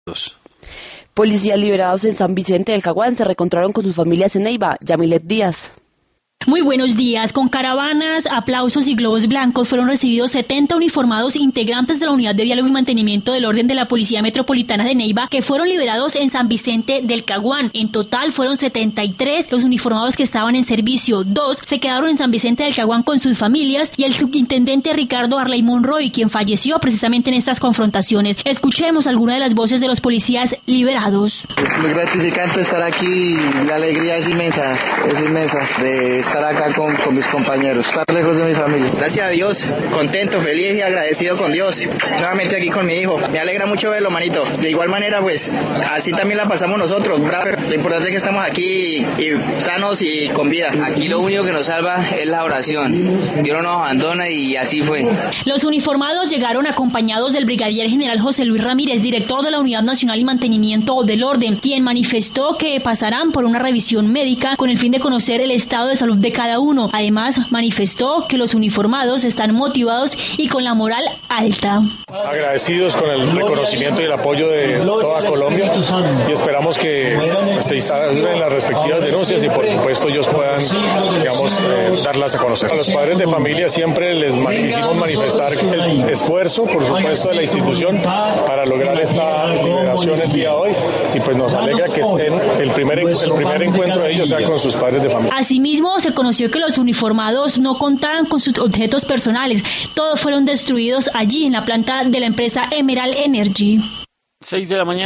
Policías liberados en San Vicente del Caguán se reencontraron con sus familias en Neiva. Yamilet Díaz. Muy buenos días. Con caravanas, aplausos y globos blancos fueron recibidos 70 uniformados integrantes de la Unidad de Diálogo y Mantenimiento del Orden de la Policía Metropolitana de Neiva, que fueron liberados en San Vicente del Caguán. En total fueron 73 los uniformados que estaban en servicio. 2 se quedaron en San Vicente del Caguán con sus familias y el subintendente Ricardo Arley Monroy, quien falleció precisamente en estas confrontaciones. Escuchemos algunas de las voces de los policías liberados. Es muy gratificante estar aquí, la alegría es inmensa de estar acá con mis compañeros, estar lejos de mi familia. Gracias a Dios, contento, feliz y agradecido con Dios. Nuevamente aquí con mi hijo. Me alegra mucho verlo, manito. De igual manera, pues, así también la pasamos nosotros. Lo importante es que estamos aquí y sanos y con vida. Aquí lo único que nos salva es la oración. Dios no nos abandona y así fue. Los uniformados llegaron acompañados del brigadier general José Luis Ramírez, director de la Unidad Nacional y Mantenimiento del Orden, quien manifestó que pasarán por una revisión médica con el fin de conocer el estado de salud de cada uno. Además, manifestó que los uniformados están motivados y con la moral alta. Agradecidos con el reconocimiento y el apoyo de toda Colombia y esperamos que se instalen las respectivas denuncias y por supuesto ellos puedan, darlas a conocer. A los padres de familia siempre les quisimos manifestar el esfuerzo, por supuesto, de la institución para lograr esta liberación el día de hoy y pues nos alegra que estén el primer encuentro de ellos sea con sus padres de familia. Asimismo, se conoció que los uniformados no contaban con sus objetos personales. Todos fueron destruidos allí en la planta de la empresa Emerald Energy. 6 de la mañana.